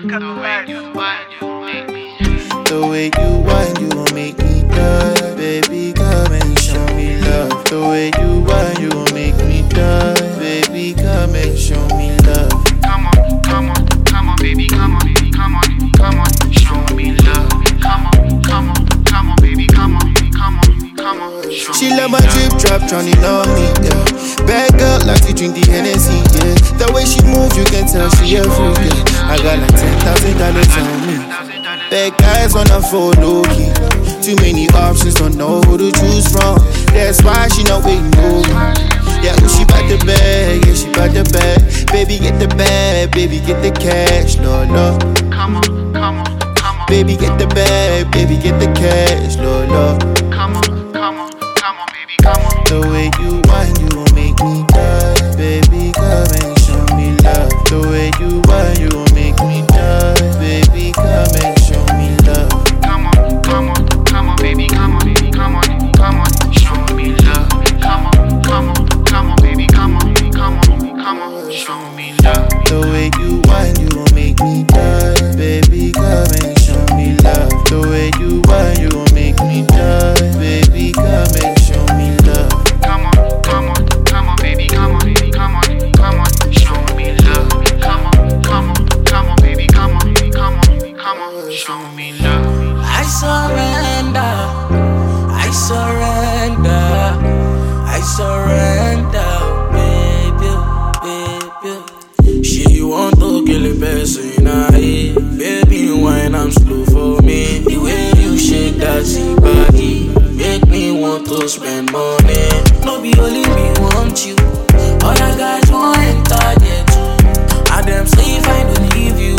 The way you whine, you gon' make me die. Baby, come and show me love. The way you whine, you gon' make me die. Baby, come and show me love. Come on, come on, come on, baby, come on, baby, come on, come on, show me love. Come on, come on, come on, baby, come on, come on, come on, show She me love my love. drip drop, trying on me, yeah. Bad girl, like to drink the Hennessy, yeah. The way she move, you can tell she a freak, yeah. I got like $10,000 on me. Bad guys on the phone, low key. Too many options, don't know who to choose from. That's why she not waiting no. Yeah, who she bout the bag? Yeah, she bout the bag. Baby, get the bag, baby, get the cash, no, no. Come on, come on, come on. Baby, get the bag, baby, get the cash, no, no. Come on, come on, come on, baby, come on. The way you whine, you gon' make me die. Baby, come and show me love. The way you whine, you gon' make me die. Baby, come and show me love. Come on, come on, come on, baby, come on, baby, come on, come on, show me love. Come on, come on, come on, baby, come on, baby, come on, come on, show me love. The way you whine, you gon' make me die. Baby, come and show me love. The way you whine, you gon' make me die. Baby, come and show me love. Come on, come on, come on, baby, come on, baby, come on, come on, show me love. Come on, come on, come on, baby, come on, baby, come on, come on, show me love. I surrender, I surrender, I surrender, baby. She want to kill a person, baby, when I'm slow for me. The way you shake that body make me want to spend money. No be only me want you, other guys want enter there too. And them say if I don't leave you,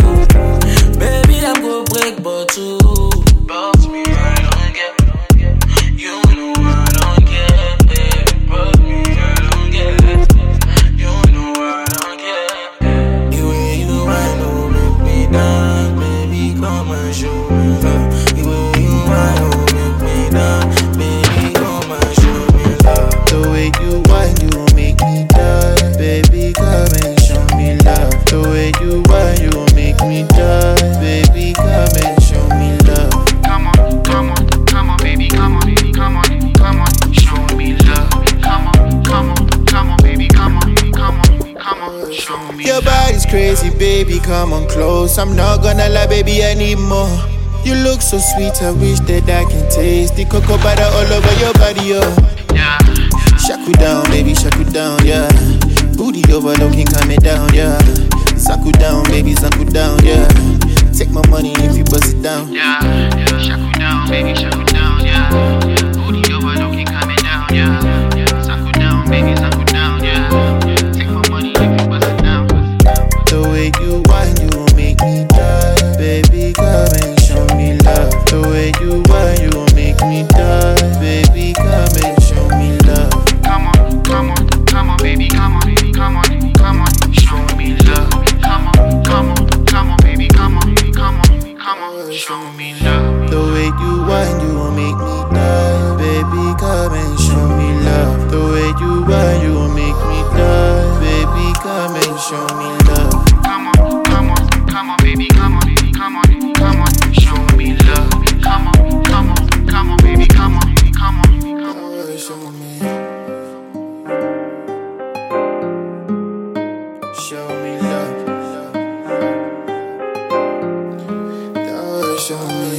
baby, them go break bottle. But me, I don't get. You know I don't get. But me, I don't get. You know I don't get. The way you I know make me dance, baby, come and show me love. The way you I know make me dance, baby, come and show me love. The way you whine, you gon' make me die. Baby, come and show me love. The way you whine, you gon' make me die. Baby, come and show me love. Come on, come on, come on, baby, come on, baby, come on, come on, show me love. Come on, come on, come on, baby, come on, baby, come on, come on, show me Your love. body's crazy, baby, come on close. I'm not gonna lie, baby, anymore. You look so sweet, I wish that I can taste the cocoa butter all over your body, oh. Yeah. Shaku down, baby, shaku down, yeah. Booty overlooking, calm it down, yeah. Saku down, baby, saku down, yeah. Take my money if you bust it down. Yeah, shaku down, baby, shaku down, yeah. Booty overlooking, coming down, yeah. Shaku down, baby, shaku down, yeah. Take my money if you bust it down. The way you whine, you gon' make me die. Baby, come and show me love. The way you whine, you gon' make me die. Baby, come and show me love. Come on, come on, come on, baby, come on, baby, come on, come on, show me love. Come on, come on, come on, baby, come on, baby, come on, come on, show me love. The way you whine, you gon' make me die. Baby, come and show me love. The way you whine, you gon' make me die. Baby, come and show me love. Come on, come on, come on, baby, come on, baby, come on, come on, show me love. Come on, come on, come on, baby, come on, baby, come on, come on, Show me. Show me